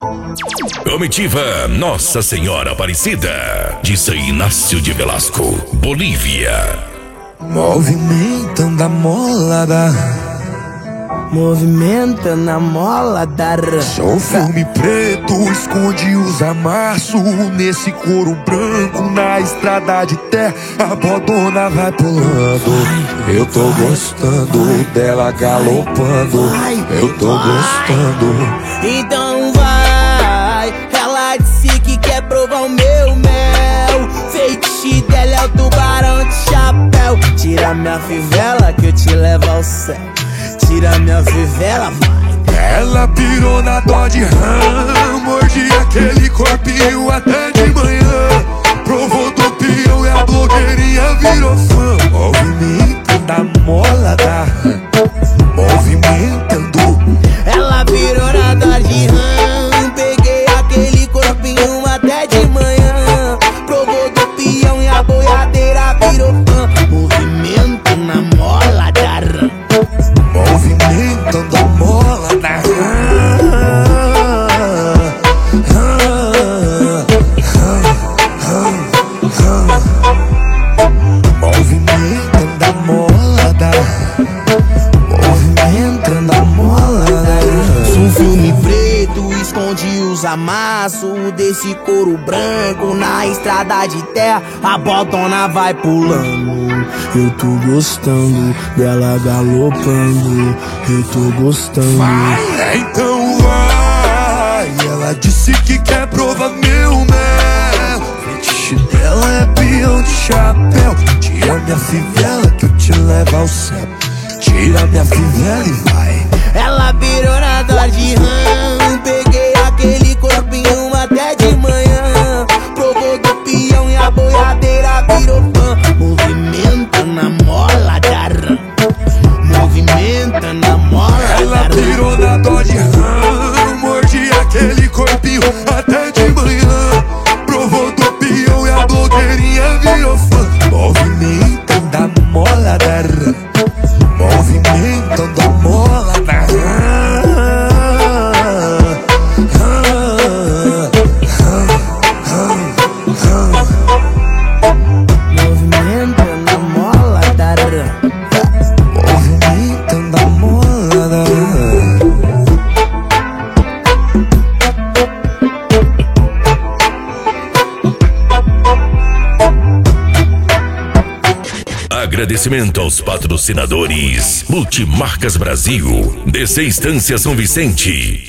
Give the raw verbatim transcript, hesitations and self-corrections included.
Comitiva Nossa Senhora Aparecida, de São Inácio de Velasco, Bolívia. Movimentando a molada, movimentando a mola da sou filme preto, esconde os amassos. Nesse couro branco, na estrada de terra, a bodona vai pulando. Eu tô gostando dela galopando. Eu tô gostando. Então vai, ela disse que quer provar o meu mel. Feitiço dela é o tubarão de chapéu. Tira minha fivela que eu te levo ao céu. Tira minha fivela, vai. Ela pirou na dó de rã, mordi aquele corpinho até de manhã. Provou do peão e a blogueirinha virou fã. Movimentando a mola da rã, movimentando. Ela virou na dó de rã, peguei aquele corpinho até de manhã. Provou do peão e a boiadeira virou fã. Movimento na mola da rã, movimentando a mola da rã, movimentando a mola da movimentando a mola da. Sou um filme preto, esconde os amassos desse couro branco. Na estrada de terra, a botona vai pulando. Eu tô gostando dela galopando. Eu tô gostando. Vai, então vai. Ela disse que quer provar meu mel. Feitiço dela é peão de chapéu. Tira minha fivela que eu te levo ao céu. Tira minha fivela e vai. Ela virou na dó de rã, peguei aquele corpinho até de manhã. Provou do peão e a boiadeira virou fã. Movimenta na mola da rã, movimenta na mola da rã. Ela virou na dó de rã, mordi aquele corpinho até de manhã. Provou do peão e a blogueirinha virou fã. Movimentando a mola da rã, movimentando a mola da rã. Movimentando a mola da rã, movimentando a mola da rã. Agradecimento aos patrocinadores Multimarcas Brasil, D C Estância São Vicente,